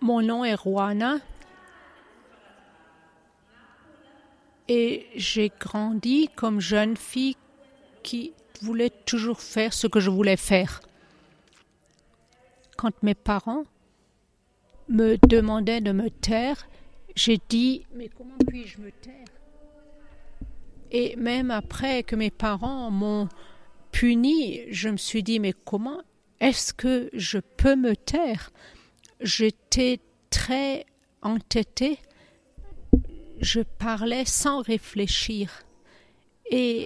Mon nom est Roana et j'ai grandi comme jeune fille qui voulait toujours faire ce que je voulais faire. Quand mes parents me demandaient de me taire, j'ai dit « Mais comment puis-je me taire ?» Et même après que mes parents m'ont puni, je me suis dit « Mais comment est-ce que je peux me taire ?» J'étais très entêtée, je parlais sans réfléchir. Et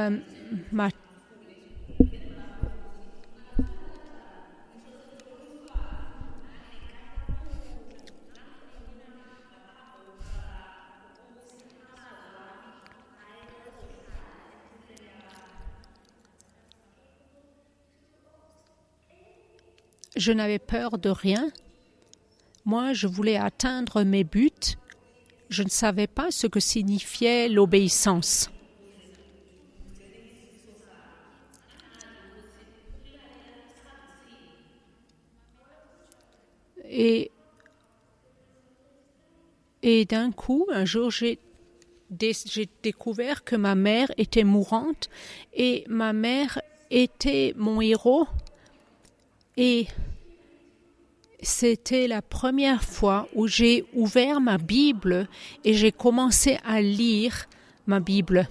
je n'avais peur de rien. Moi, je voulais atteindre mes buts. Je ne savais pas ce que signifiait l'obéissance. Et d'un coup, un jour, j'ai découvert que ma mère était mourante et ma mère était mon héros. Et c'était la première fois où j'ai ouvert ma Bible et j'ai commencé à lire ma Bible.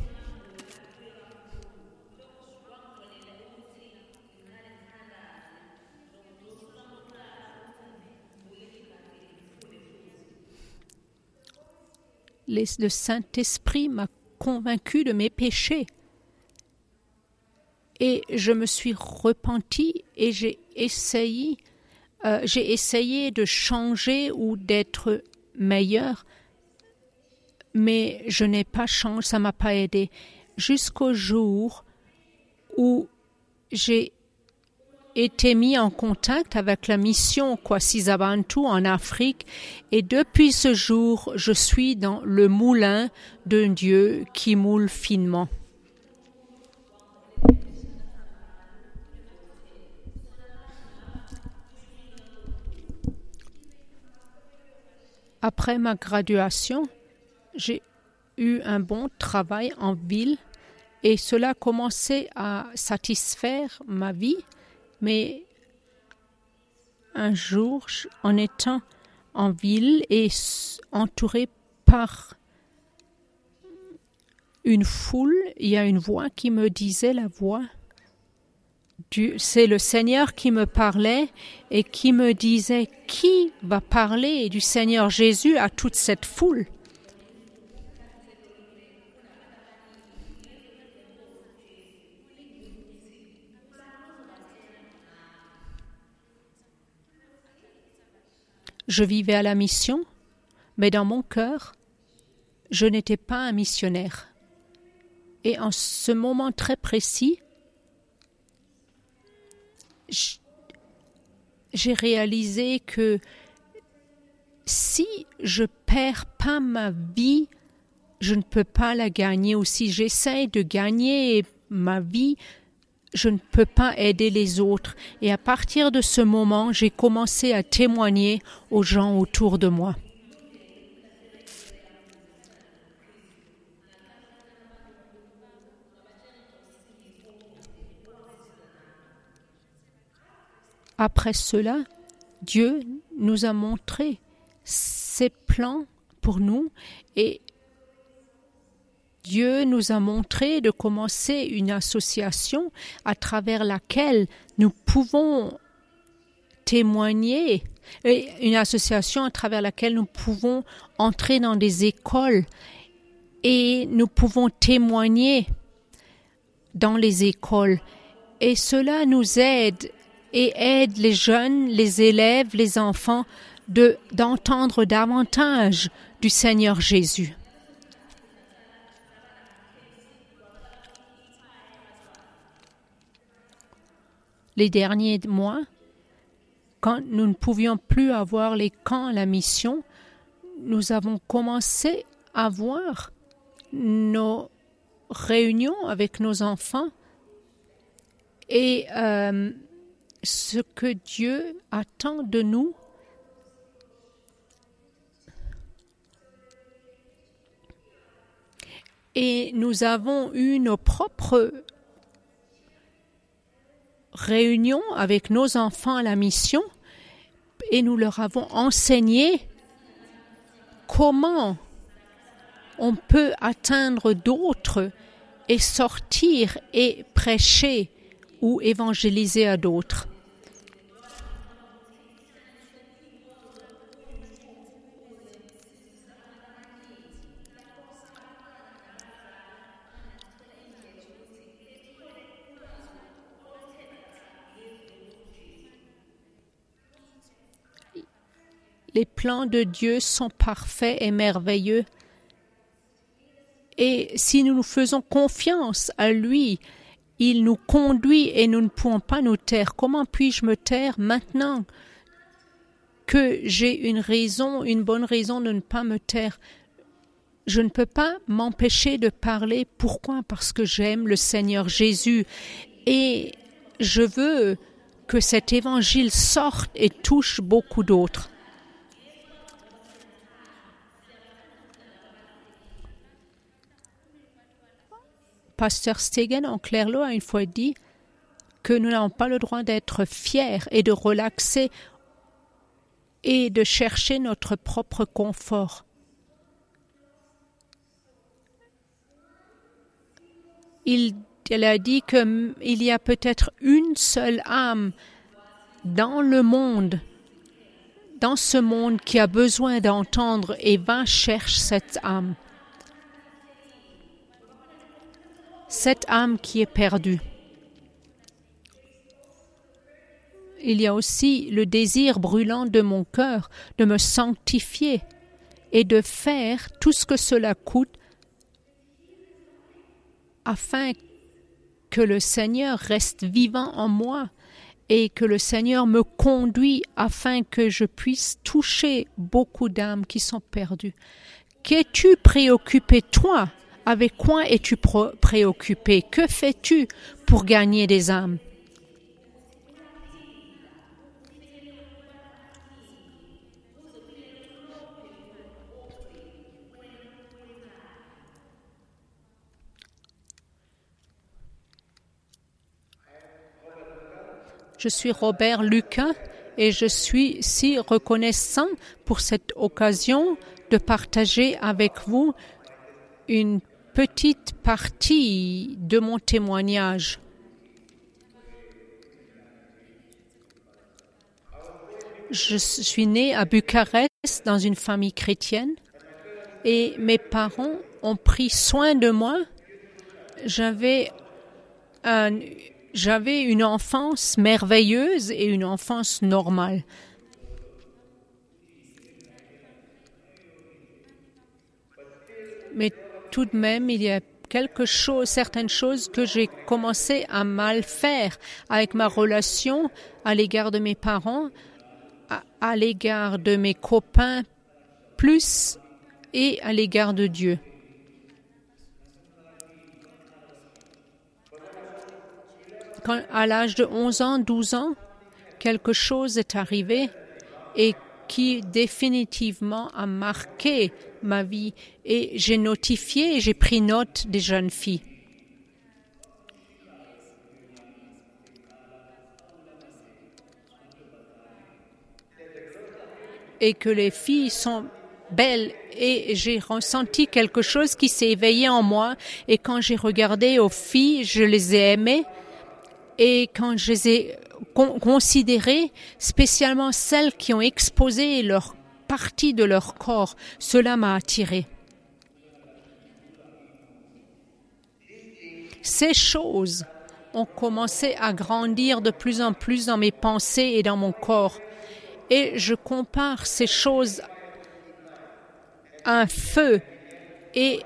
Le Saint-Esprit m'a convaincu de mes péchés. Et je me suis repentie et j'ai essayé de changer ou d'être meilleure, mais je n'ai pas changé, ça ne m'a pas aidé. Jusqu'au jour où j'ai été mis en contact avec la mission Kwasizabantu en Afrique, et depuis ce jour, je suis dans le moulin d'un Dieu qui moule finement. Après ma graduation, j'ai eu un bon travail en ville et cela commençait à satisfaire ma vie. Mais un jour, en étant en ville et entouré par une foule, il y a une voix qui me disait c'est le Seigneur qui me parlait et qui me disait « Qui va parler du Seigneur Jésus à toute cette foule ?» Je vivais à la mission, mais dans mon cœur, je n'étais pas un missionnaire. Et en ce moment très précis, j'ai réalisé que si je perds pas ma vie, je ne peux pas la gagner. Ou si j'essaie de gagner ma vie, je ne peux pas aider les autres. Et à partir de ce moment, j'ai commencé à témoigner aux gens autour de moi. Après cela, Dieu nous a montré ses plans pour nous et Dieu nous a montré de commencer une association à travers laquelle nous pouvons témoigner, une association à travers laquelle nous pouvons entrer dans des écoles et nous pouvons témoigner dans les écoles. Et cela nous aide et aide les jeunes, les élèves, les enfants d'entendre davantage du Seigneur Jésus. Les derniers mois, quand nous ne pouvions plus avoir les camps à la mission, nous avons commencé à voir nos réunions avec nos enfants et ce que Dieu attend de nous, Et nous avons eu nos propres réunions avec nos enfants à la mission et nous leur avons enseigné comment on peut atteindre d'autres et sortir et prêcher ou évangéliser à d'autres. Les plans de Dieu sont parfaits et merveilleux. Et si nous nous faisons confiance à lui, il nous conduit et nous ne pouvons pas nous taire. Comment puis-je me taire maintenant que j'ai une bonne raison de ne pas me taire? Je ne peux pas m'empêcher de parler. Pourquoi? Parce que j'aime le Seigneur Jésus et je veux que cet évangile sorte et touche beaucoup d'autres. Pasteur Stegen en Clairlot a une fois dit que nous n'avons pas le droit d'être fiers et de relaxer et de chercher notre propre confort. Elle a dit qu'il y a peut-être une seule âme dans le monde, dans ce monde qui a besoin d'entendre et va chercher cette âme. Cette âme qui est perdue. Il y a aussi le désir brûlant de mon cœur de me sanctifier et de faire tout ce que cela coûte afin que le Seigneur reste vivant en moi et que le Seigneur me conduise afin que je puisse toucher beaucoup d'âmes qui sont perdues. Qu'es-tu préoccupé toi? Avec quoi es-tu préoccupé? Que fais-tu pour gagner des âmes? Je suis Robert Lucas et je suis si reconnaissant pour cette occasion de partager avec vous une petite partie de mon témoignage. Je suis née à Bucarest dans une famille chrétienne et mes parents ont pris soin de moi. J'avais une enfance merveilleuse et une enfance normale. Mais tout de même, il y a certaines choses que j'ai commencé à mal faire avec ma relation à l'égard de mes parents, à l'égard de mes copains, plus et à l'égard de Dieu. Quand, à l'âge de 11 ans, 12 ans, quelque chose est arrivé et qui définitivement a marqué ma vie et j'ai notifié et j'ai pris note des jeunes filles. Et que les filles sont belles et j'ai ressenti quelque chose qui s'est éveillé en moi et quand j'ai regardé aux filles, je les ai aimées et quand je les ai considérées, spécialement celles qui ont exposé leur partie de leur corps, cela m'a attirée. Ces choses ont commencé à grandir de plus en plus dans mes pensées et dans mon corps. Et je compare ces choses à un feu et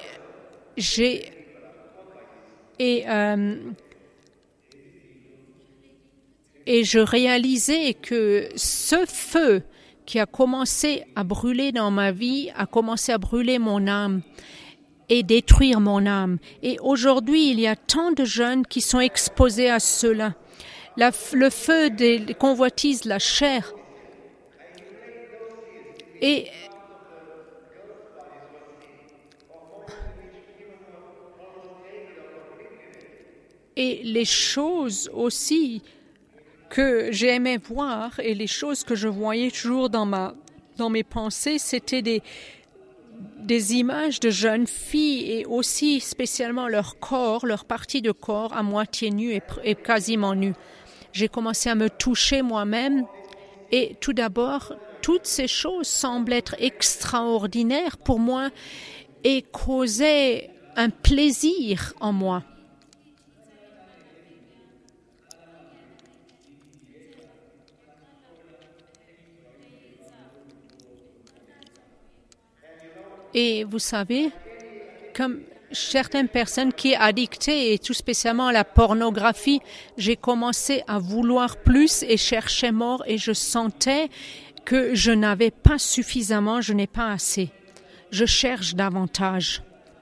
je réalisais que ce feu qui a commencé à brûler dans ma vie, a commencé à brûler mon âme et détruire mon âme. Et aujourd'hui, il y a tant de jeunes qui sont exposés à cela. Le feu des convoitises, la chair. Et les choses aussi que j'aimais voir et les choses que je voyais toujours dans mes pensées, c'était des images de jeunes filles et aussi spécialement leur corps, leur partie de corps à moitié nue et quasiment nue. J'ai commencé à me toucher moi-même et tout d'abord, toutes ces choses semblent être extraordinaires pour moi et causaient un plaisir en moi. Et vous savez, comme certaines personnes qui sont addictées, et tout spécialement à la pornographie, j'ai commencé à vouloir plus et chercher mort et je sentais que je n'avais pas suffisamment, je n'ai pas assez. Je cherche davantage.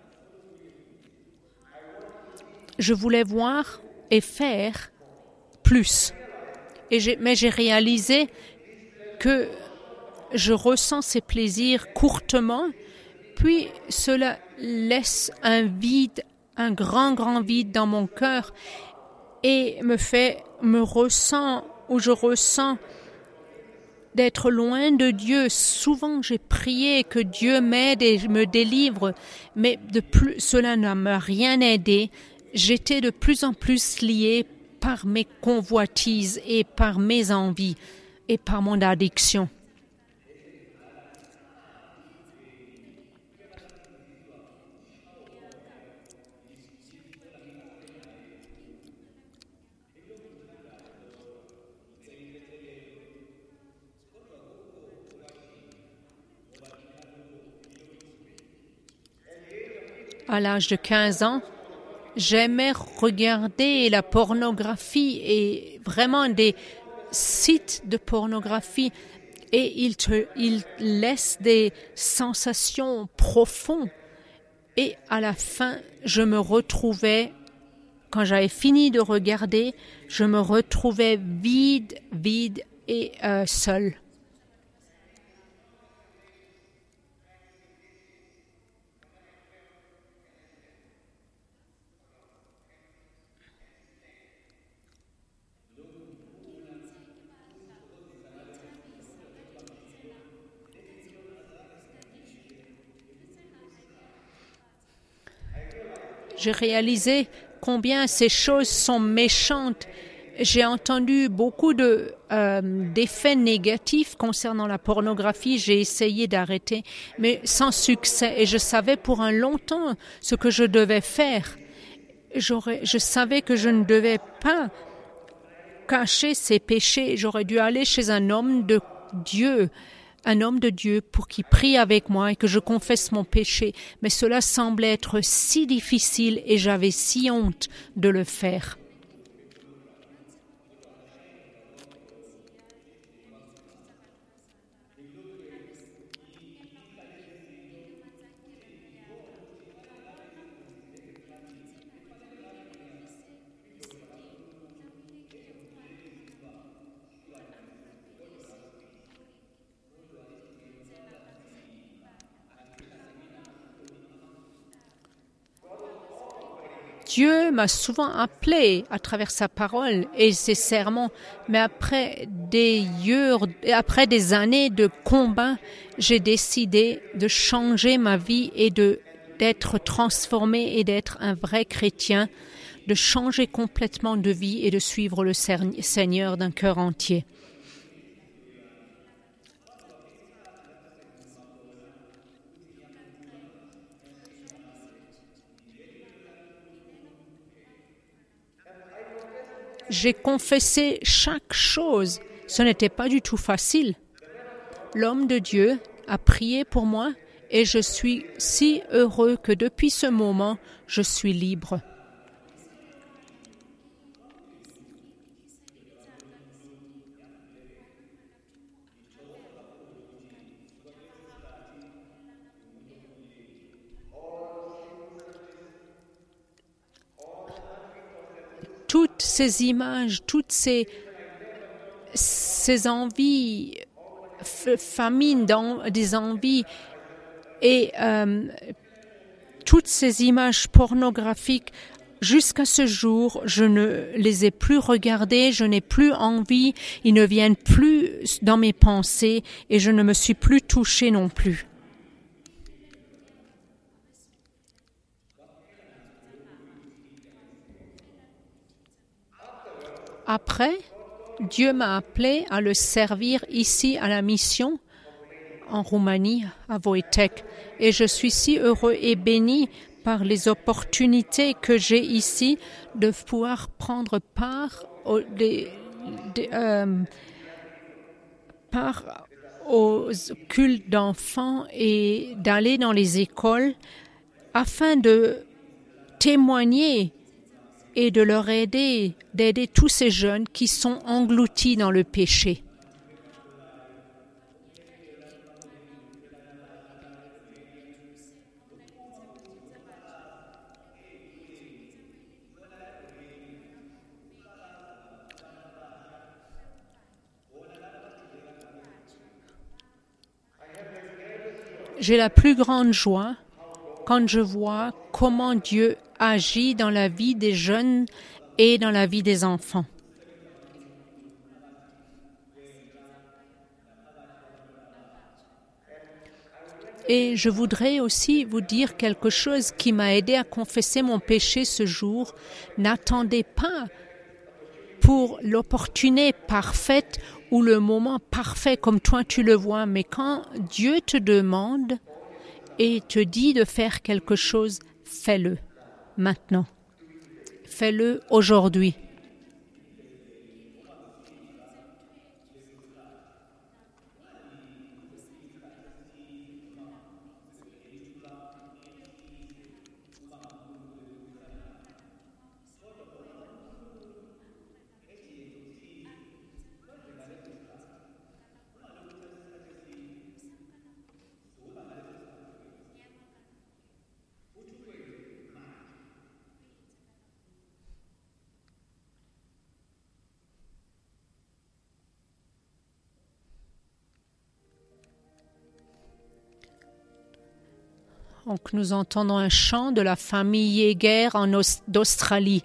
Je voulais voir et faire plus. Mais j'ai réalisé que je ressens ces plaisirs courtement, puis cela laisse un vide, un grand vide dans mon cœur et je ressens d'être loin de Dieu. Souvent j'ai prié que Dieu m'aide et me délivre, mais cela ne m'a rien aidé. J'étais de plus en plus liée par mes convoitises et par mes envies et par mon addiction. À l'âge de 15 ans, j'aimais regarder la pornographie et vraiment des sites de pornographie et ils laissent des sensations profondes. Et à la fin, je me retrouvais, quand j'avais fini de regarder, je me retrouvais vide et seule. J'ai réalisé combien ces choses sont méchantes. J'ai entendu beaucoup d'effets négatifs concernant la pornographie. J'ai essayé d'arrêter, mais sans succès. Et je savais pour un long temps ce que je devais faire. Je savais que je ne devais pas cacher ces péchés. J'aurais dû aller chez un homme de Dieu pour qu'il prie avec moi et que je confesse mon péché. Mais cela semblait être si difficile et j'avais si honte de le faire. Dieu m'a souvent appelé à travers sa parole et ses sermons, mais après des années de combat, j'ai décidé de changer ma vie et d'être transformé et d'être un vrai chrétien, de changer complètement de vie et de suivre le Seigneur d'un cœur entier. J'ai confessé chaque chose. Ce n'était pas du tout facile. L'homme de Dieu a prié pour moi et je suis si heureux que depuis ce moment, je suis libre. Toutes ces images, toutes ces envies, famines des envies et toutes ces images pornographiques Jusqu'à ce jour, je ne les ai plus regardés, je n'ai plus envie, ils ne viennent plus dans mes pensées et je ne me suis plus touchée non plus. Après, Dieu m'a appelé à le servir ici à la mission en Roumanie, à Voitech, et je suis si heureux et béni par les opportunités que j'ai ici de pouvoir prendre part aux cultes d'enfants et d'aller dans les écoles afin de témoigner et de leur d'aider tous ces jeunes qui sont engloutis dans le péché. J'ai la plus grande joie quand je vois comment Dieu agit dans la vie des jeunes et dans la vie des enfants. Et je voudrais aussi vous dire quelque chose qui m'a aidé à confesser mon péché ce jour. N'attendez pas pour l'opportunité parfaite ou le moment parfait comme toi tu le vois, mais quand Dieu te demande et te dit de faire quelque chose, fais-le maintenant. Fais-le aujourd'hui. Donc nous entendons un chant de la famille Yeager d'Australie.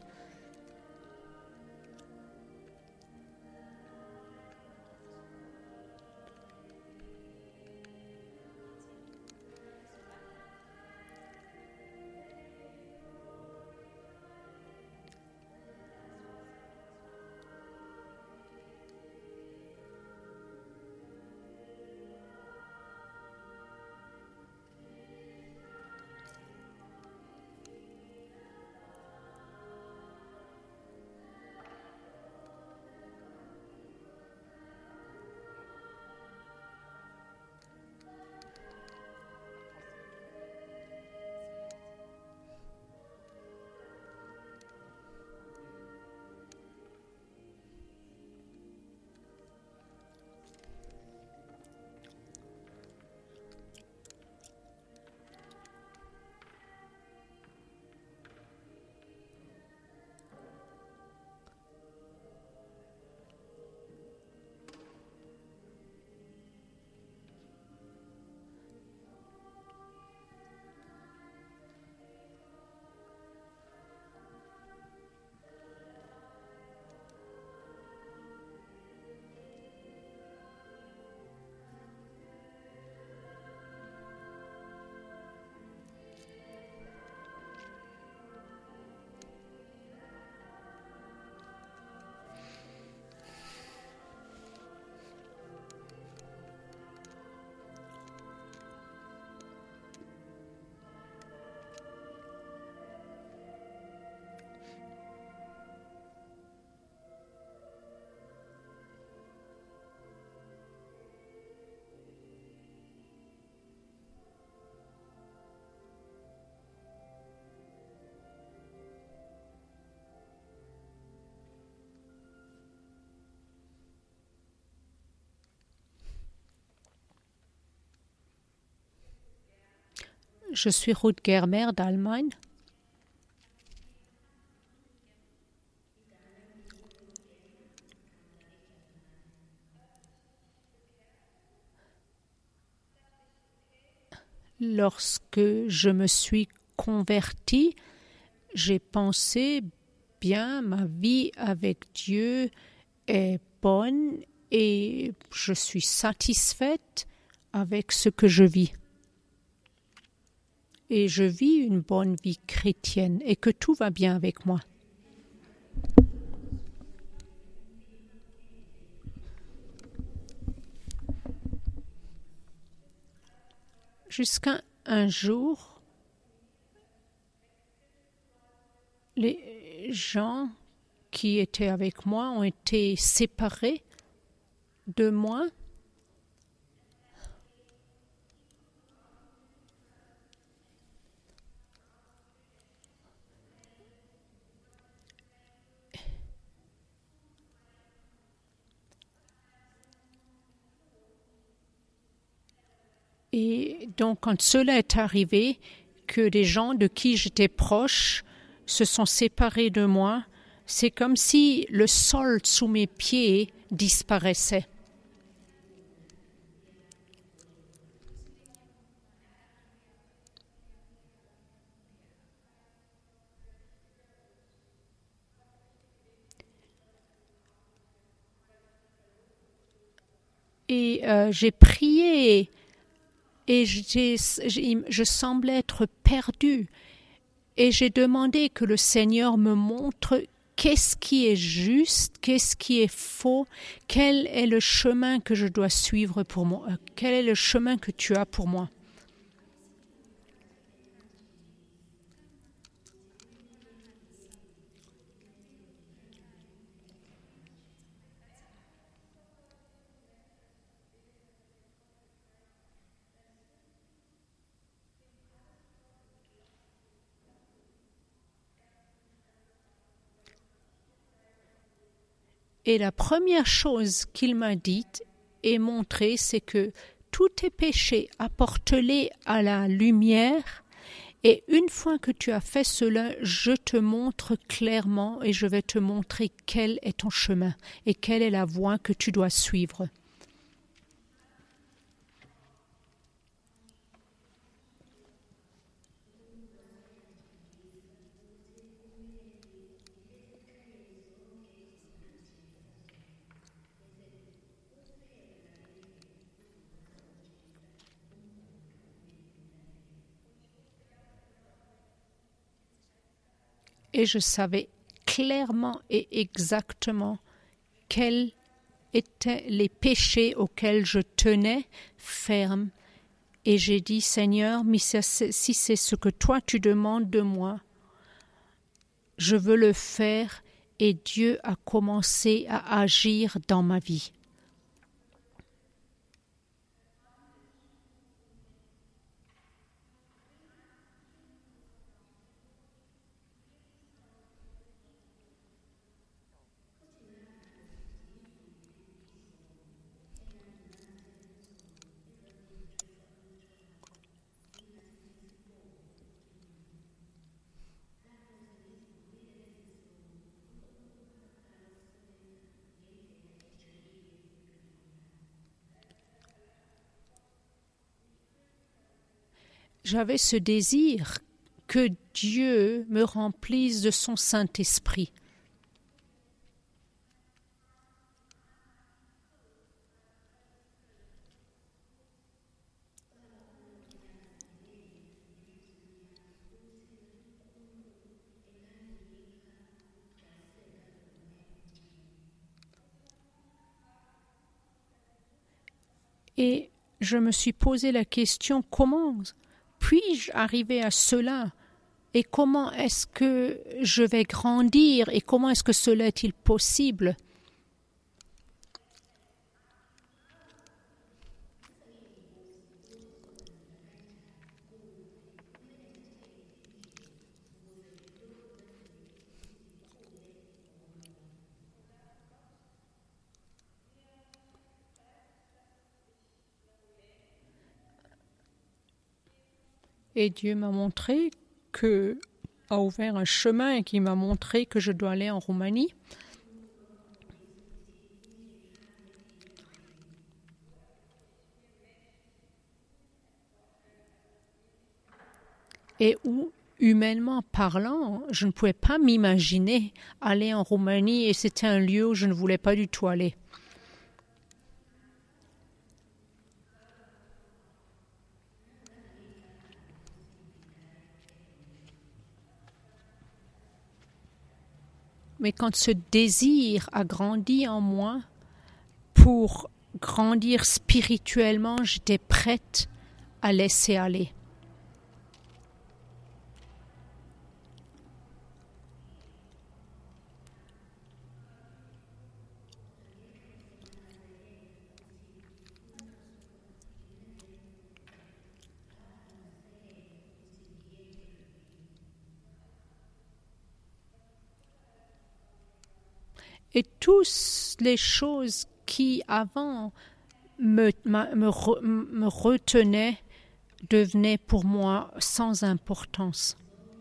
Je suis Ruth Germer d'Allemagne. Lorsque je me suis convertie, j'ai pensé, bien, ma vie avec Dieu est bonne et je suis satisfaite avec ce que je vis. Et je vis une bonne vie chrétienne et que tout va bien avec moi. Jusqu'à un jour, les gens qui étaient avec moi ont été séparés de moi. Et donc, quand cela est arrivé, que des gens de qui j'étais proche se sont séparés de moi, c'est comme si le sol sous mes pieds disparaissait. Et j'ai prié et je semblais être perdue. Et j'ai demandé que le Seigneur me montre qu'est-ce qui est juste, qu'est-ce qui est faux, quel est le chemin que je dois suivre pour moi, quel est le chemin que tu as pour moi. Et la première chose qu'il m'a dite et montrée, c'est que tous tes péchés, apporte-les à la lumière, et une fois que tu as fait cela, je te montre clairement et je vais te montrer quel est ton chemin et quelle est la voie que tu dois suivre. Et je savais clairement et exactement quels étaient les péchés auxquels je tenais ferme. Et j'ai dit, Seigneur, mais si c'est ce que toi tu demandes de moi, je veux le faire. Et Dieu a commencé à agir dans ma vie. J'avais ce désir que Dieu me remplisse de son Saint-Esprit. Et je me suis posé la question, comment puis-je arriver à cela? Et comment est-ce que je vais grandir? Et comment est-ce que cela est-il possible? Et Dieu m'a montré a ouvert un chemin et qui m'a montré que je dois aller en Roumanie. Et où humainement parlant, je ne pouvais pas m'imaginer aller en Roumanie et c'était un lieu où je ne voulais pas du tout aller. Mais quand ce désir a grandi en moi, pour grandir spirituellement, j'étais prête à laisser aller. Et toutes les choses qui avant me retenaient devenaient pour moi sans importance.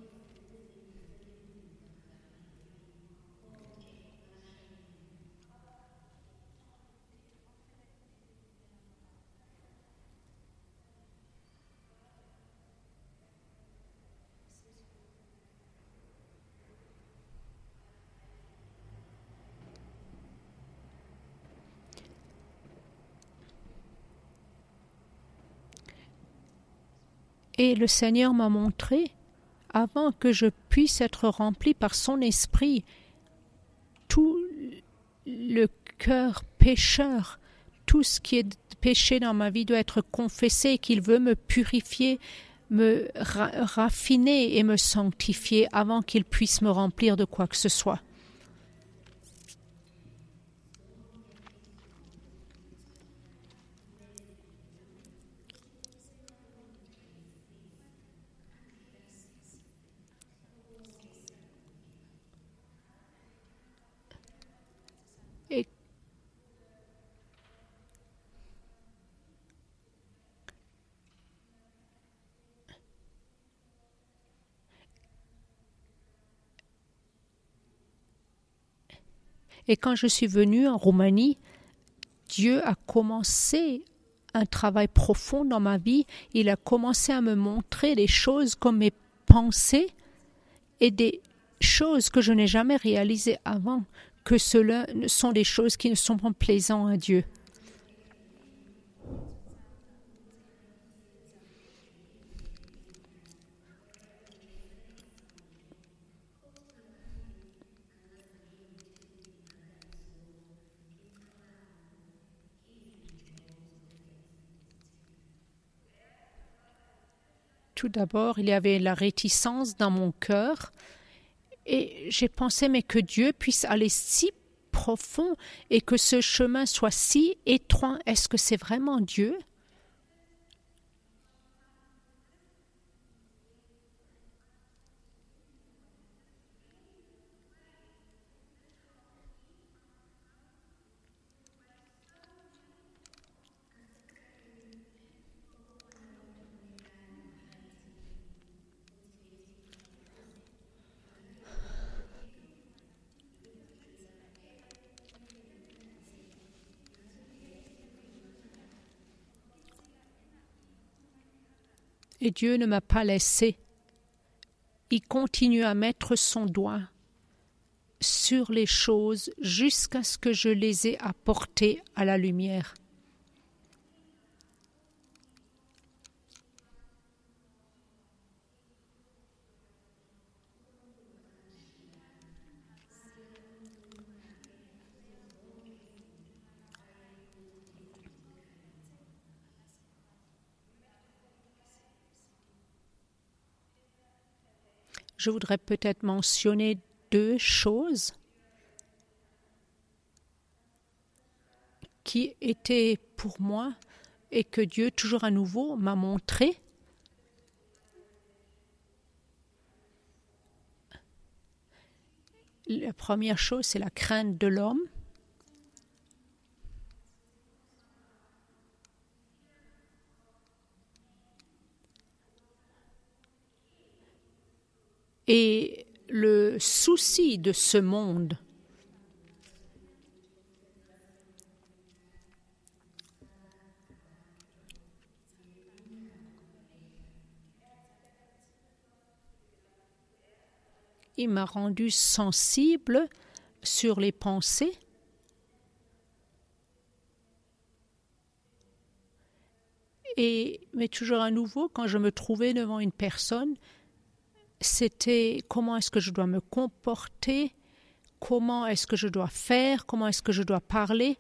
Et le Seigneur m'a montré, avant que je puisse être rempli par son esprit, tout le cœur pécheur, tout ce qui est péché dans ma vie doit être confessé, qu'il veut me purifier, me raffiner et me sanctifier avant qu'il puisse me remplir de quoi que ce soit. Et quand je suis venue en Roumanie, Dieu a commencé un travail profond dans ma vie. Il a commencé à me montrer des choses comme mes pensées et des choses que je n'ai jamais réalisées avant, que cela sont des choses qui ne sont pas plaisantes à Dieu. Tout d'abord, il y avait la réticence dans mon cœur et j'ai pensé mais que Dieu puisse aller si profond et que ce chemin soit si étroit. Est-ce que c'est vraiment Dieu? Et Dieu ne m'a pas laissé. Il continue à mettre son doigt sur les choses jusqu'à ce que je les ai apportées à la lumière. Je voudrais peut-être mentionner 2 choses qui étaient pour moi et que Dieu, toujours à nouveau, m'a montré. La première chose, c'est la crainte de l'homme. Et le souci de ce monde. il m'a rendu sensible sur les pensées. Mais toujours à nouveau, quand je me trouvais devant une personne, c'était comment est-ce que je dois me comporter, comment est-ce que je dois faire, comment est-ce que je dois parler.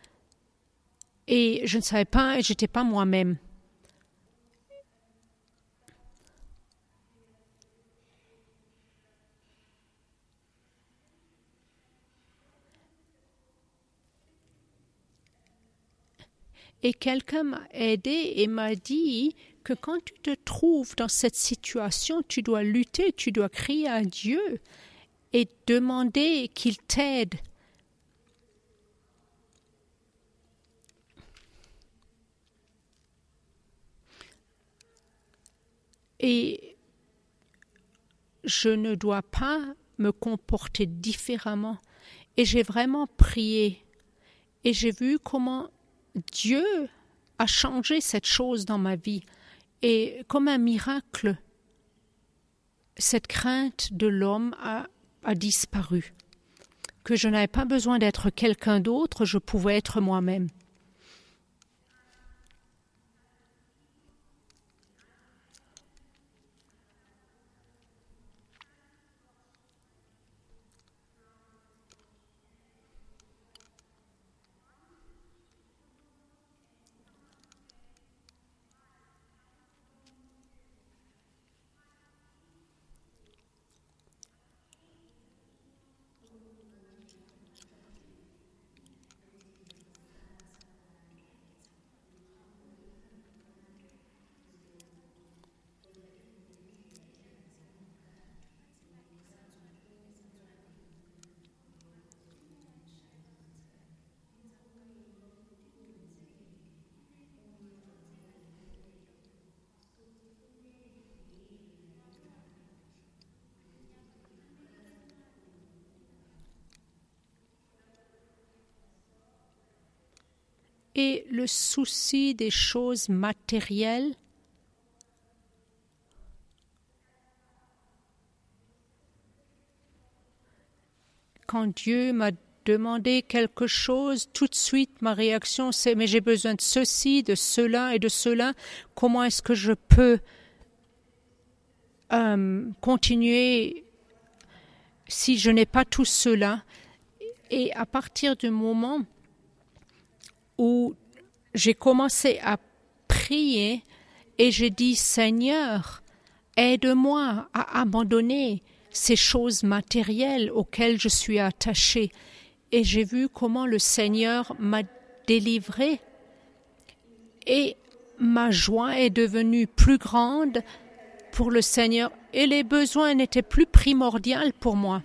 Et je ne savais pas, je n'étais pas moi-même. Et quelqu'un m'a aidé et m'a dit que quand tu te trouves dans cette situation, tu dois lutter, tu dois crier à Dieu et demander qu'il t'aide. Et je ne dois pas me comporter différemment. Et j'ai vraiment prié. Et j'ai vu comment Dieu a changé cette chose dans ma vie. Et comme un miracle, cette crainte de l'homme a disparu. Que je n'avais pas besoin d'être quelqu'un d'autre, je pouvais être moi-même. Et le souci des choses matérielles, quand Dieu m'a demandé quelque chose, tout de suite ma réaction c'est « mais j'ai besoin de ceci, de cela et de cela, comment est-ce que je peux continuer si je n'ai pas tout cela ?» Et à partir du moment où j'ai commencé à prier et j'ai dit « Seigneur, aide-moi à abandonner ces choses matérielles auxquelles je suis attachée. » Et j'ai vu comment le Seigneur m'a délivrée et ma joie est devenue plus grande pour le Seigneur et les besoins n'étaient plus primordiaux pour moi.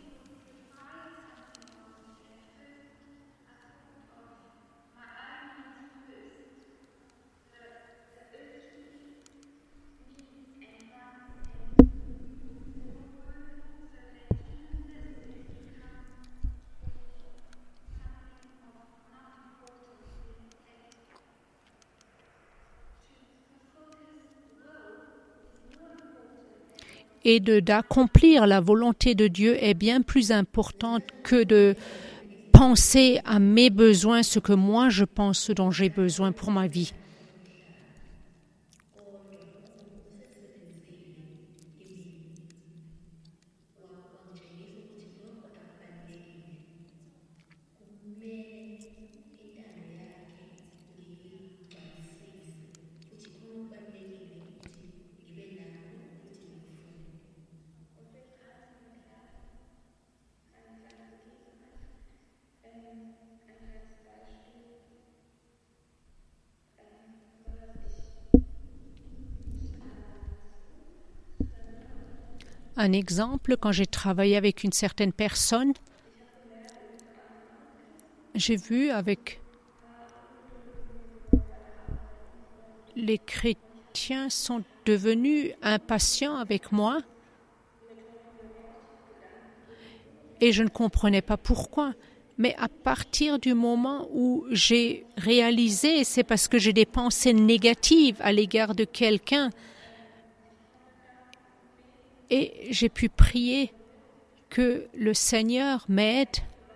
Et d'accomplir la volonté de Dieu est bien plus importante que de penser à mes besoins, ce que moi je pense, ce dont j'ai besoin pour ma vie. Un exemple, quand j'ai travaillé avec une certaine personne, j'ai vu avec les chrétiens sont devenus impatients avec moi et je ne comprenais pas pourquoi. Mais à partir du moment où j'ai réalisé, c'est parce que j'ai des pensées négatives à l'égard de quelqu'un. Et j'ai pu prier que le Seigneur m'aide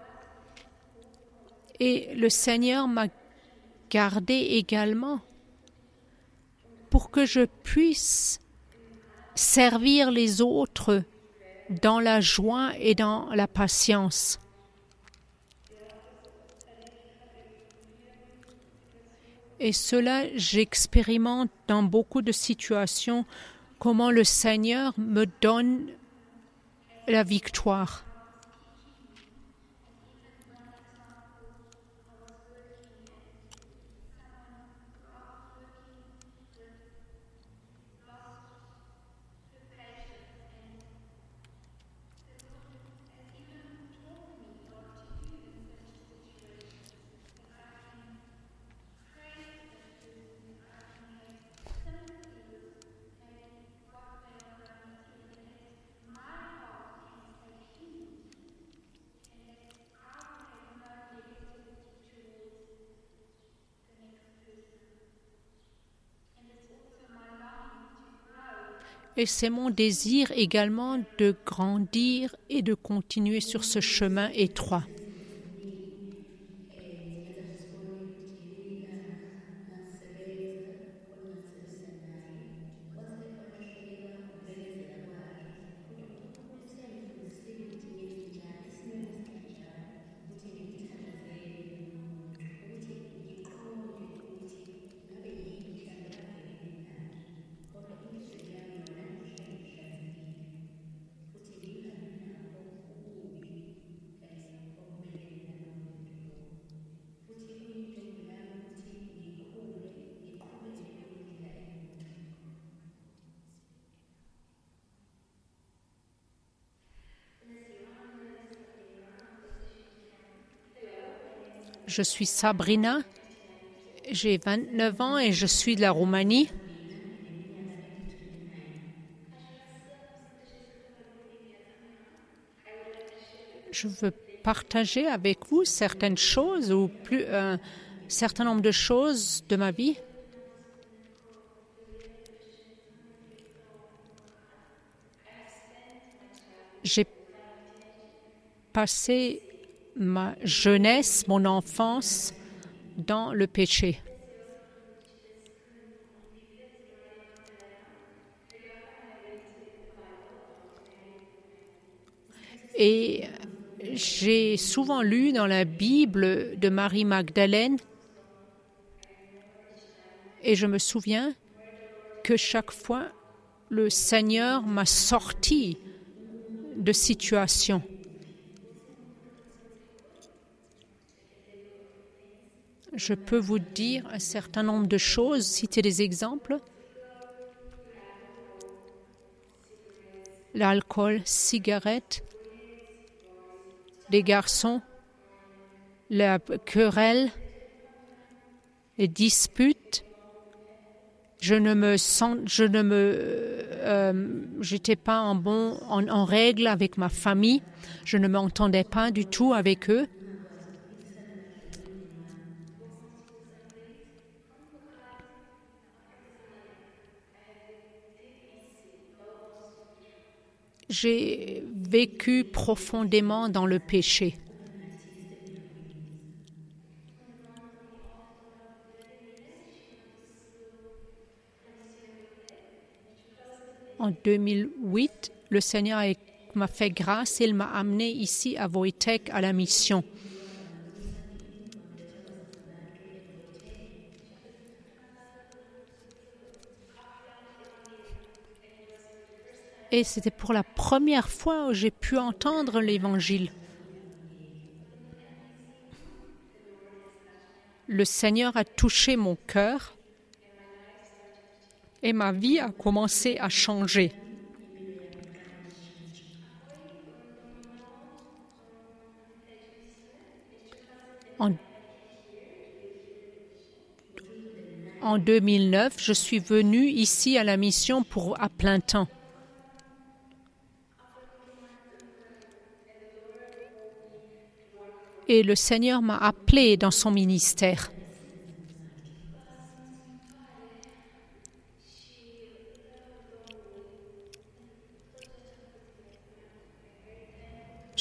et le Seigneur m'a gardé également pour que je puisse servir les autres dans la joie et dans la patience. Et cela, j'expérimente dans beaucoup de situations comment le Seigneur me donne la victoire. Et c'est mon désir également de grandir et de continuer sur ce chemin étroit. Je suis Sabrina, j'ai 29 ans et je suis de la Roumanie. Je veux partager avec vous certaines choses ou plus un certain nombre de choses de ma vie. J'ai passé ma jeunesse, mon enfance dans le péché. Et j'ai souvent lu dans la Bible de Marie-Magdalène et je me souviens que chaque fois, le Seigneur m'a sorti de situations. Je peux vous dire un certain nombre de choses, citer des exemples. L'alcool, cigarettes, les garçons, la querelle, les disputes. J'étais pas en règle avec ma famille. Je ne m'entendais pas du tout avec eux. J'ai vécu profondément dans le péché. En 2008, le Seigneur m'a fait grâce et il m'a amené ici à Wojtek à la mission. Et c'était pour la première fois où j'ai pu entendre l'Évangile. Le Seigneur a touché mon cœur et ma vie a commencé à changer. En 2009, je suis venue ici à la mission à plein temps. Et le Seigneur m'a appelée dans son ministère.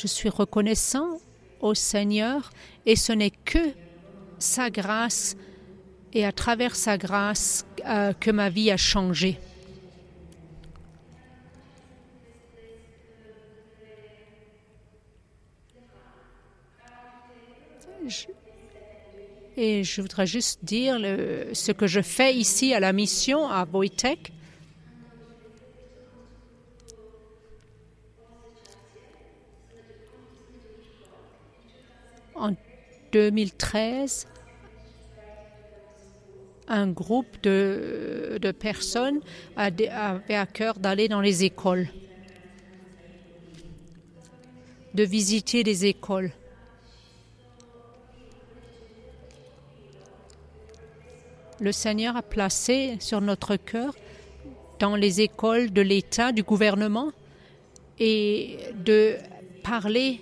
Je suis reconnaissant au Seigneur et ce n'est que sa grâce et à travers sa grâce que ma vie a changé. Et je voudrais juste dire ce que je fais ici à la mission à Wojtek. En 2013, un groupe de personnes avait à cœur d'aller dans les écoles, de visiter les écoles. Le Seigneur a placé sur notre cœur, dans les écoles de l'État, du gouvernement, et de parler.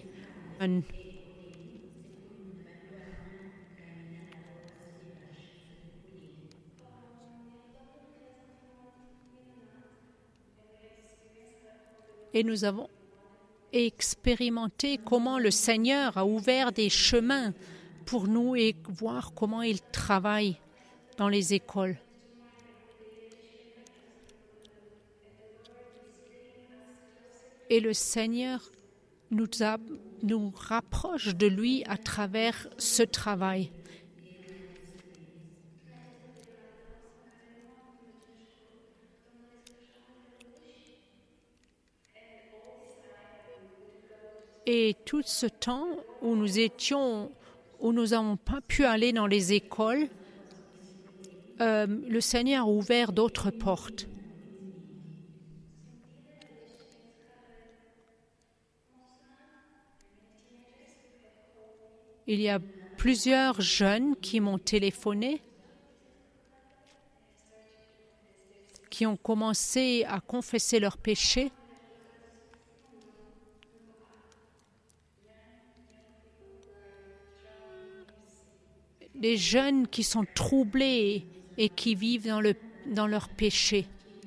Et nous avons expérimenté comment le Seigneur a ouvert des chemins pour nous et voir comment il travaille dans les écoles. Et le Seigneur nous rapproche de lui à travers ce travail. Et tout ce temps où nous n'avons pas pu aller dans les écoles, le Seigneur a ouvert d'autres portes. Il y a plusieurs jeunes qui m'ont téléphoné, qui ont commencé à confesser leurs péchés. Des jeunes qui sont troublés et qui vivent dans leur péché.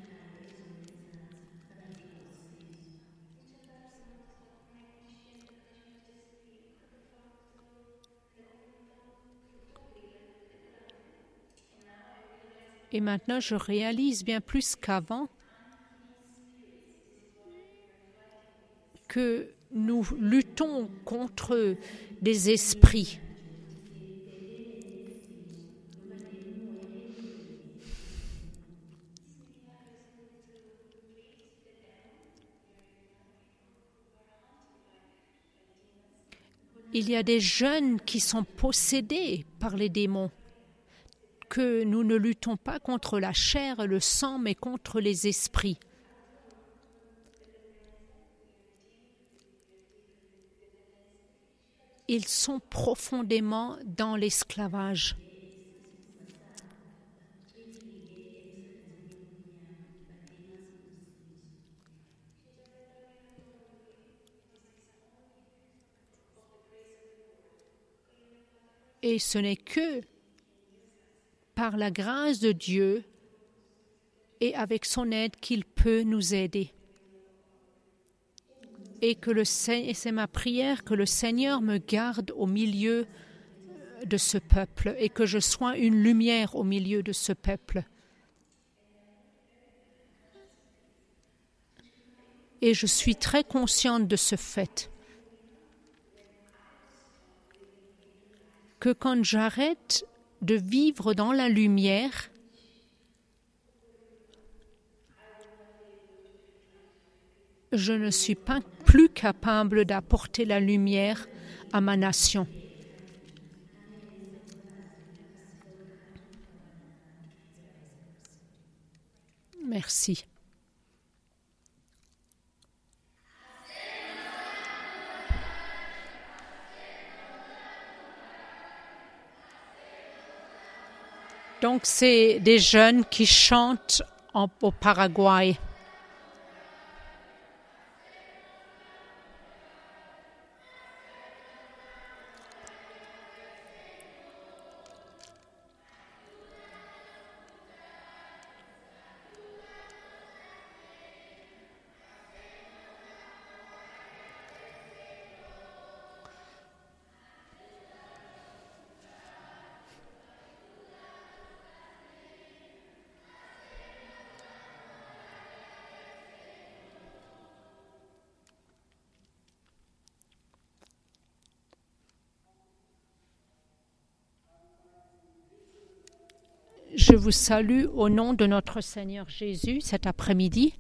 Et maintenant, je réalise bien plus qu'avant que nous luttons contre des esprits. Il y a des jeunes qui sont possédés par les démons, que nous ne luttons pas contre la chair et le sang, mais contre les esprits. Ils sont profondément dans l'esclavage. Et ce n'est que par la grâce de Dieu et avec son aide qu'il peut nous aider. Et c'est ma prière que le Seigneur me garde au milieu de ce peuple et que je sois une lumière au milieu de ce peuple. Et je suis très consciente de ce fait. Que quand j'arrête de vivre dans la lumière, je ne suis pas plus capable d'apporter la lumière à ma nation. Merci. Donc, c'est des jeunes qui chantent au Paraguay. Je vous salue au nom de notre Seigneur Jésus cet après-midi.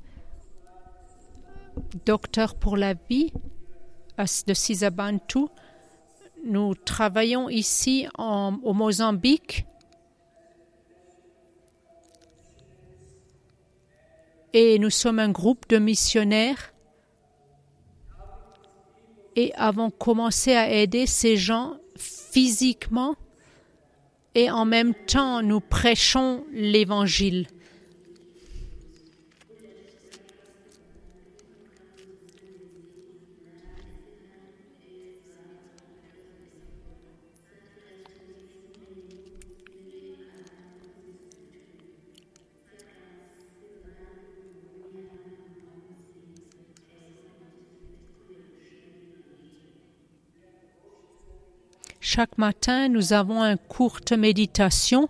Docteur pour la vie de Sisabantu. Nous travaillons ici au Mozambique et nous sommes un groupe de missionnaires et avons commencé à aider ces gens physiquement et en même temps nous prêchons l'Évangile. Chaque matin, nous avons une courte méditation.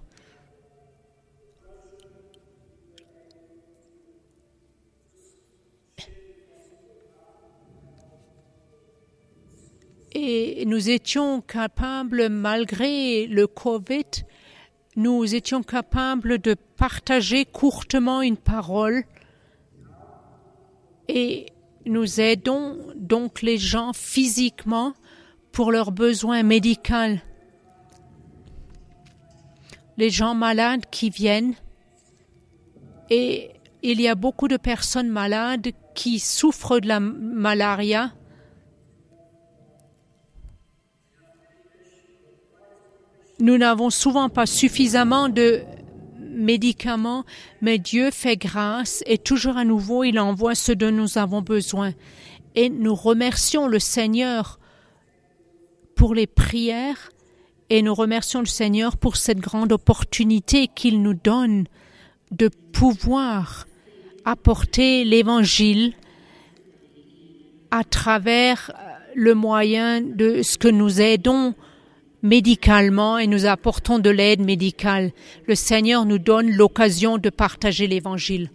Et nous étions capables, malgré le Covid, nous étions capables de partager courtement une parole. Et nous aidons donc les gens physiquement pour leurs besoins médicaux. Les gens malades qui viennent, et il y a beaucoup de personnes malades qui souffrent de la malaria. Nous n'avons souvent pas suffisamment de médicaments, mais Dieu fait grâce et toujours à nouveau il envoie ce dont nous avons besoin. Et nous remercions le Seigneur pour les prières et nous remercions le Seigneur pour cette grande opportunité qu'il nous donne de pouvoir apporter l'Évangile à travers le moyen de ce que nous aidons médicalement et nous apportons de l'aide médicale. Le Seigneur nous donne l'occasion de partager l'Évangile.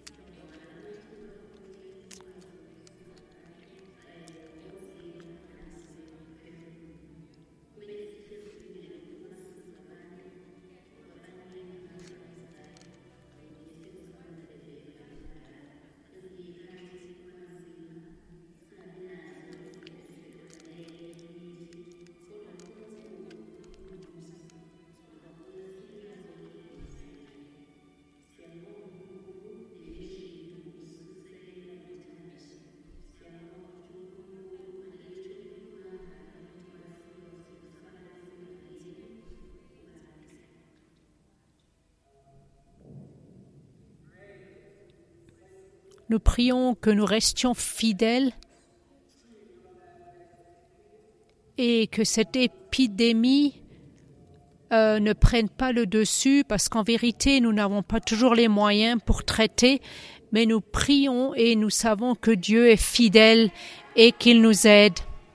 Nous prions que nous restions fidèles et que cette épidémie ne prenne pas le dessus, parce qu'en vérité, nous n'avons pas toujours les moyens pour traiter, mais nous prions et nous savons que Dieu est fidèle et qu'il nous aide.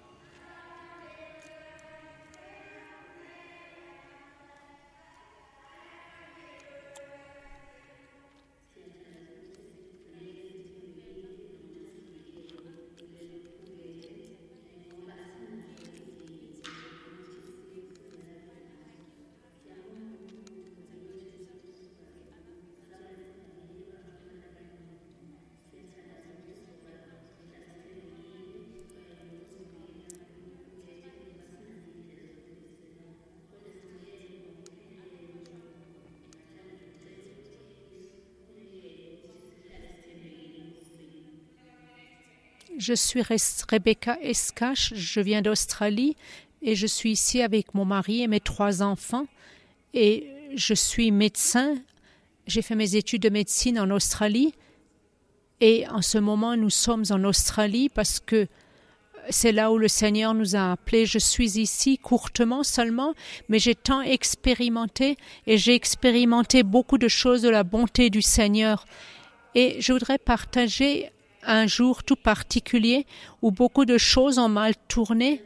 Je suis Rebecca Escache, je viens d'Australie et je suis ici avec mon mari et mes 3 enfants et je suis médecin. J'ai fait mes études de médecine en Australie et en ce moment nous sommes en Australie parce que c'est là où le Seigneur nous a appelés. Je suis ici courtement seulement, mais j'ai tant expérimenté et j'ai expérimenté beaucoup de choses de la bonté du Seigneur. Et je voudrais partager un jour tout particulier où beaucoup de choses ont mal tourné.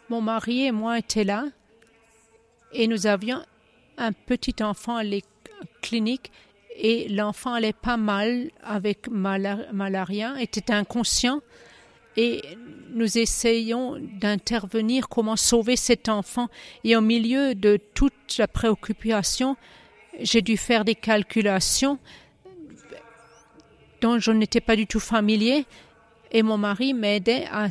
Mon mari et moi étaient là et nous avions un petit enfant à la clinique et l'enfant allait pas mal avec malaria, était inconscient et nous essayons d'intervenir, comment sauver cet enfant. Et au milieu de toute la préoccupation, j'ai dû faire des calculations dont je n'étais pas du tout familier et mon mari m'aidait à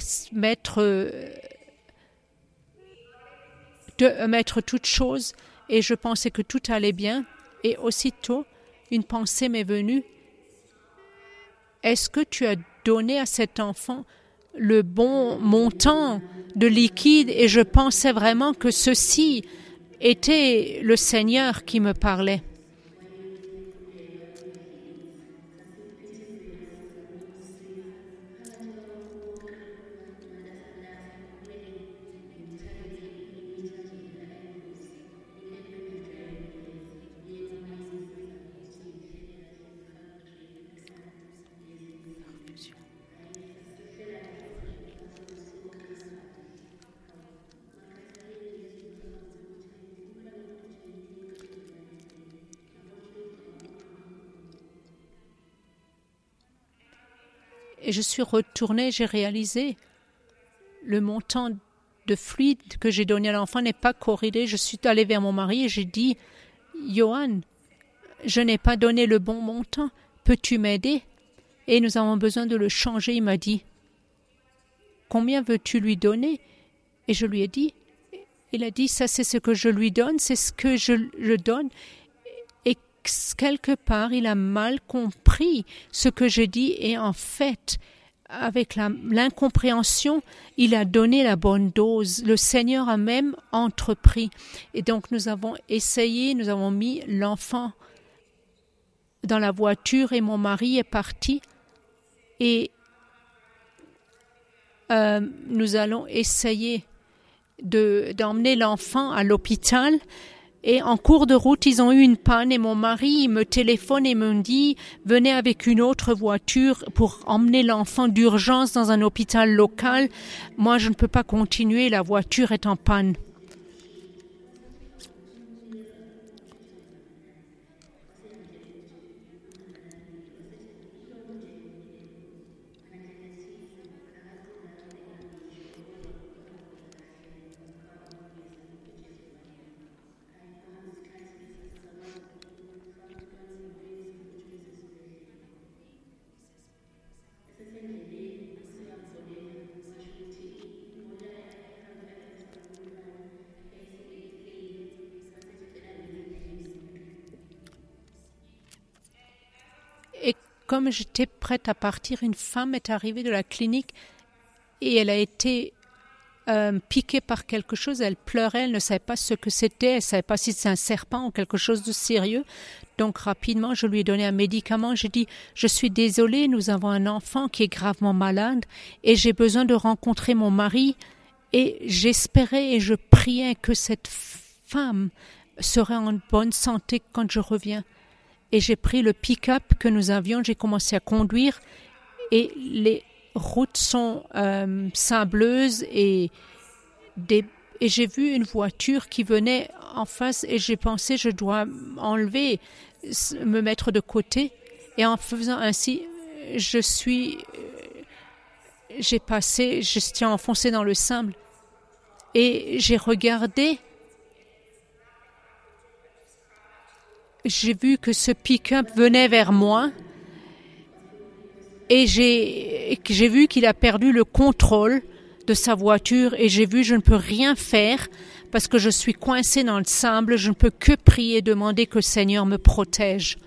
mettre toutes choses et je pensais que tout allait bien et aussitôt une pensée m'est venue. Est-ce que tu as donné à cet enfant le bon montant de liquide? Et je pensais vraiment que ceci était le Seigneur qui me parlait. Et je suis retournée, j'ai réalisé le montant de fluide que j'ai donné à l'enfant n'est pas corrélé. Je suis allée vers mon mari et j'ai dit « Johan, je n'ai pas donné le bon montant. Peux-tu m'aider ?» Et nous avons besoin de le changer. Il m'a dit « Combien veux-tu lui donner ?» Et je lui ai dit, il a dit « Ça c'est ce que je lui donne, c'est ce que je le donne. » Et quelque part, il a mal compris ce que je dis et en fait, avec l'incompréhension, il a donné la bonne dose. Le Seigneur a même entrepris. Et donc, nous avons essayé, nous avons mis l'enfant dans la voiture et mon mari est parti. Et nous allons essayer d'emmener l'enfant à l'hôpital. Et en cours de route, ils ont eu une panne et mon mari me téléphone et me dit « Venez avec une autre voiture pour emmener l'enfant d'urgence dans un hôpital local. Moi, je ne peux pas continuer, la voiture est en panne. » Et comme j'étais prête à partir, une femme est arrivée de la clinique et elle a été piquée par quelque chose. Elle pleurait, elle ne savait pas ce que c'était, elle ne savait pas si c'était un serpent ou quelque chose de sérieux. Donc rapidement, je lui ai donné un médicament. J'ai dit, je suis désolée, nous avons un enfant qui est gravement malade et j'ai besoin de rencontrer mon mari. Et j'espérais et je priais que cette femme serait en bonne santé quand je reviens. Et j'ai pris le pick-up que nous avions, j'ai commencé à conduire et les routes sont sableuses et j'ai vu une voiture qui venait en face et j'ai pensé je dois enlever, me mettre de côté et en faisant ainsi, j'étais enfoncé dans le sable et j'ai regardé. J'ai vu que ce pick-up venait vers moi et j'ai vu qu'il a perdu le contrôle de sa voiture et j'ai vu je ne peux rien faire parce que je suis coincée dans le sable. Je ne peux que prier, demander que le Seigneur me protège.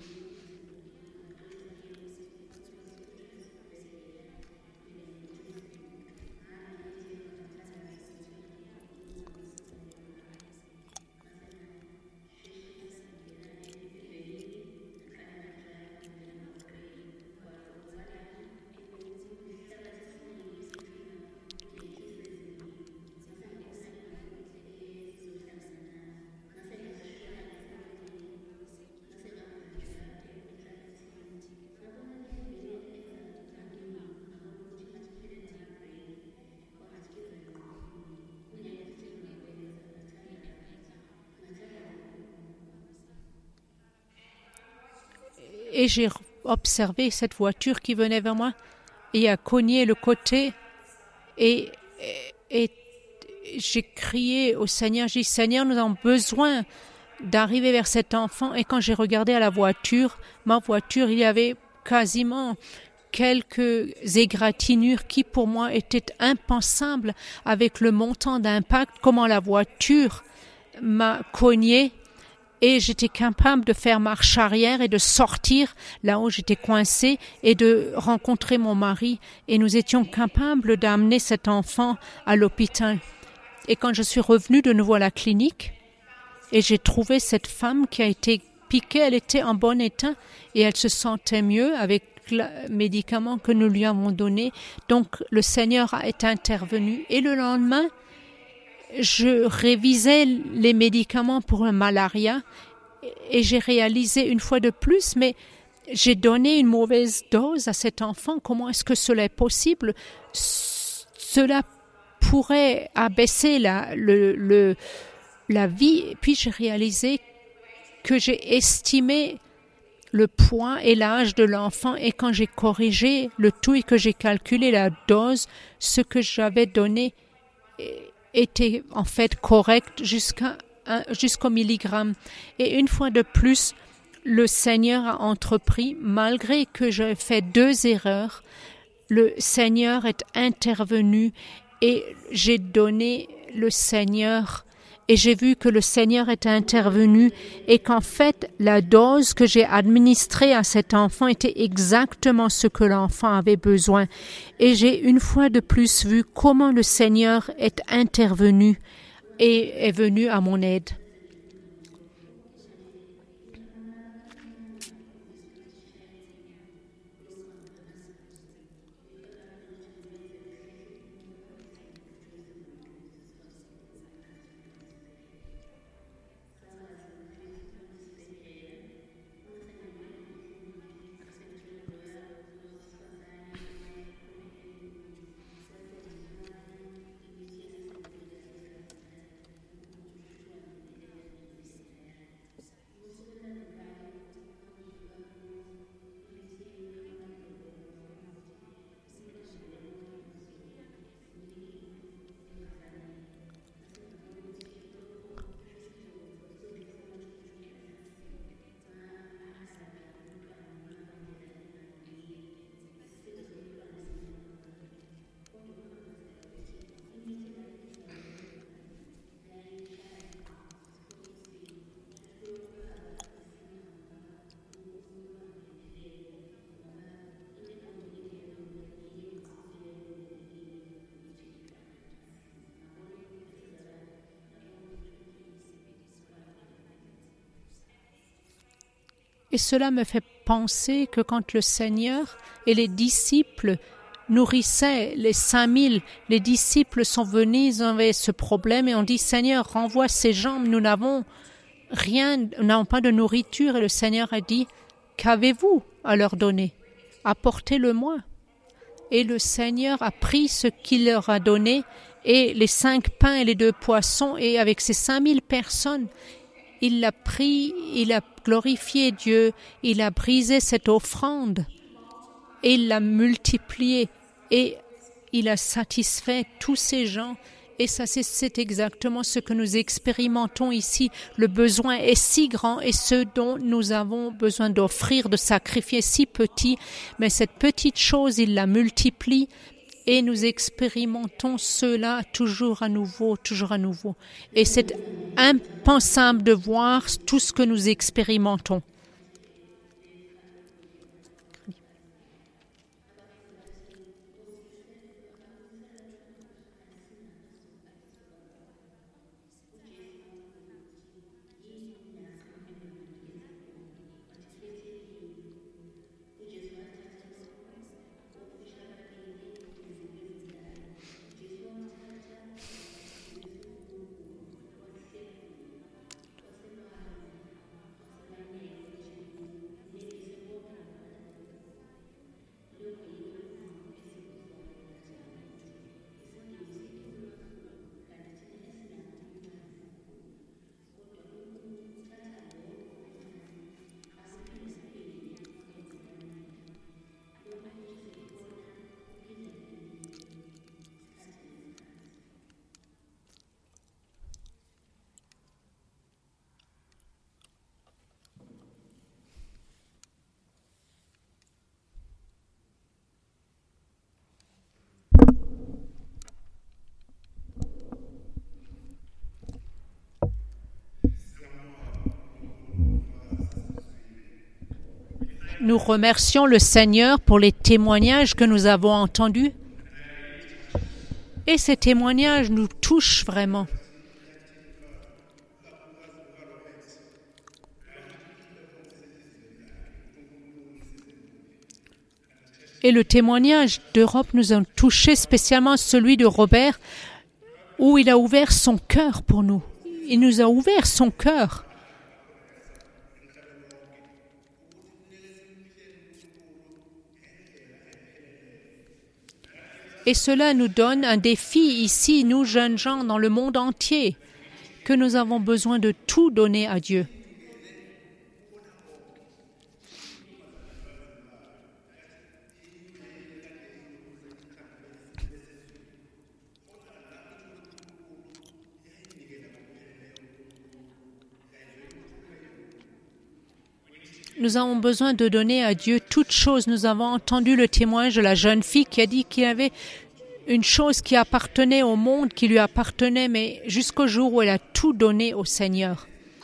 et j'ai observé cette voiture qui venait vers moi et a cogné le côté et j'ai crié au Seigneur, j'ai dit Seigneur, nous avons besoin d'arriver vers cet enfant. Et quand j'ai regardé à la voiture, ma voiture, il y avait quasiment quelques égratignures qui pour moi étaient impensables avec le montant d'impact, comment la voiture m'a cogné et j'étais capable de faire marche arrière et de sortir là où j'étais coincée et de rencontrer mon mari et nous étions capables d'amener cet enfant à l'hôpital. Et quand je suis revenue de nouveau à la clinique et j'ai trouvé cette femme qui a été piquée, elle était en bon état et elle se sentait mieux avec le médicament que nous lui avons donné. Donc le Seigneur a été intervenu et le lendemain, je révisais les médicaments pour le malaria et j'ai réalisé une fois de plus, mais j'ai donné une mauvaise dose à cet enfant. Comment est-ce que cela est possible? Cela pourrait abaisser la vie. Et puis j'ai réalisé que j'ai estimé le poids et l'âge de l'enfant et quand j'ai corrigé le tout et que j'ai calculé la dose, ce que j'avais donné était en fait correct jusqu'au milligramme. Et une fois de plus, le Seigneur a entrepris, malgré que j'ai fait 2 erreurs, le Seigneur est intervenu et j'ai donné le Seigneur et j'ai vu que le Seigneur est intervenu et qu'en fait, la dose que j'ai administrée à cet enfant était exactement ce que l'enfant avait besoin. Et j'ai une fois de plus vu comment le Seigneur est intervenu et est venu à mon aide. Et cela me fait penser que quand le Seigneur et les disciples nourrissaient les 5000, les disciples sont venus, ils avaient ce problème et on dit « Seigneur, renvoie ces gens, nous n'avons rien, nous n'avons pas de nourriture. » Et le Seigneur a dit « Qu'avez-vous à leur donner? Apportez-le-moi. » Et le Seigneur a pris ce qu'il leur a donné et les 5 pains et les 2 poissons et avec ces 5000 personnes, il l'a pris, il a glorifié Dieu, il a brisé cette offrande et il l'a multipliée et il a satisfait tous ces gens. Et ça, c'est exactement ce que nous expérimentons ici. Le besoin est si grand et ce dont nous avons besoin d'offrir, de sacrifier si petit, mais cette petite chose, il la multiplie. Et nous expérimentons cela toujours à nouveau, toujours à nouveau. Et c'est impensable de voir tout ce que nous expérimentons. Nous remercions le Seigneur pour les témoignages que nous avons entendus. Et ces témoignages nous touchent vraiment. Et le témoignage d'Europe nous a touchés, spécialement celui de Robert, où il a ouvert son cœur pour nous. Il nous a ouvert son cœur. Et cela nous donne un défi ici, nous jeunes gens, dans le monde entier, que nous avons besoin de tout donner à Dieu. Nous avons besoin de donner à Dieu toutes choses. Nous avons entendu le témoignage de la jeune fille qui a dit qu'il y avait une chose qui appartenait au monde, qui lui appartenait, mais jusqu'au jour où elle a tout donné au Seigneur.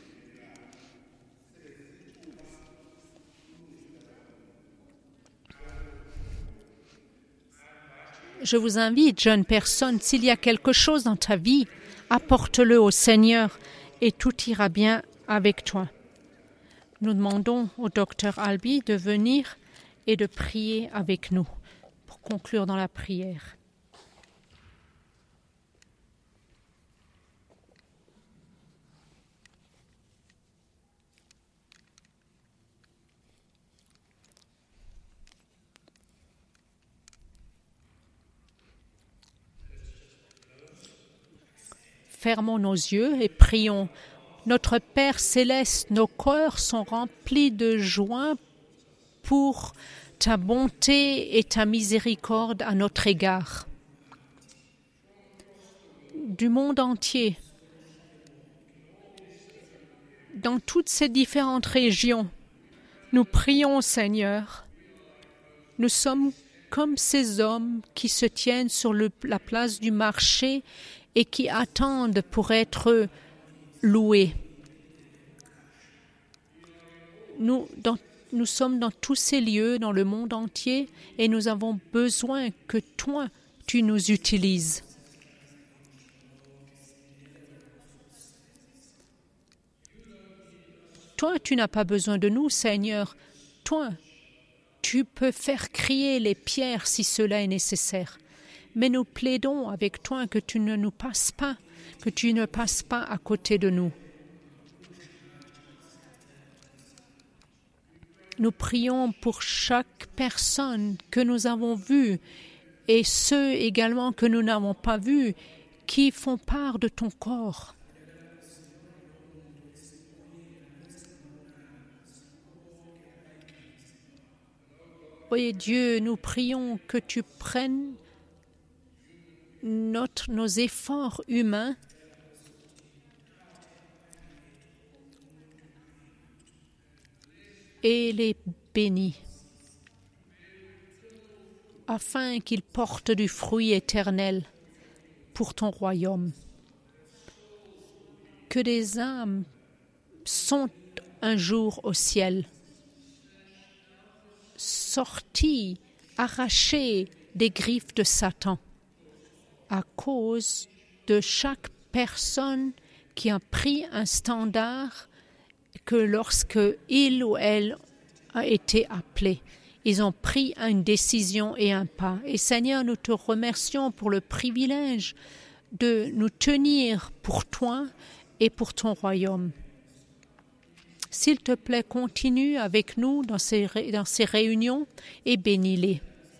Je vous invite, jeune personne, s'il y a quelque chose dans ta vie, apporte-le au Seigneur et tout ira bien avec toi. Nous demandons au docteur Albi de venir et de prier avec nous pour conclure dans la prière. Fermons nos yeux et prions. Notre Père céleste, nos cœurs sont remplis de joie pour ta bonté et ta miséricorde à notre égard. Du monde entier, dans toutes ces différentes régions, nous prions, Seigneur. Nous sommes comme ces hommes qui se tiennent sur la place du marché et qui attendent pour être loués. Nous sommes dans tous ces lieux, dans le monde entier, et nous avons besoin que toi, tu nous utilises. Toi, tu n'as pas besoin de nous, Seigneur. Toi, tu peux faire crier les pierres si cela est nécessaire. Mais nous plaidons avec toi que tu ne nous passes pas, que tu ne passes pas à côté de nous. Nous prions pour chaque personne que nous avons vue et ceux également que nous n'avons pas vus qui font part de ton corps. Oui, Dieu, nous prions que tu prennes nos efforts humains et les bénis, afin qu'ils portent du fruit éternel pour ton royaume. Que des âmes sont un jour au ciel, sorties, arrachées des griffes de Satan, à cause de chaque personne qui a pris un standard que lorsque il ou elle a été appelé, ils ont pris une décision et un pas. Et Seigneur, nous te remercions pour le privilège de nous tenir pour toi et pour ton royaume. S'il te plaît, continue avec nous dans ces réunions et bénis-les.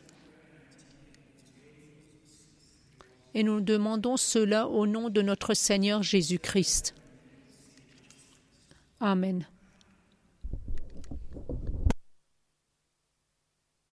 Et nous demandons cela au nom de notre Seigneur Jésus-Christ. Amen.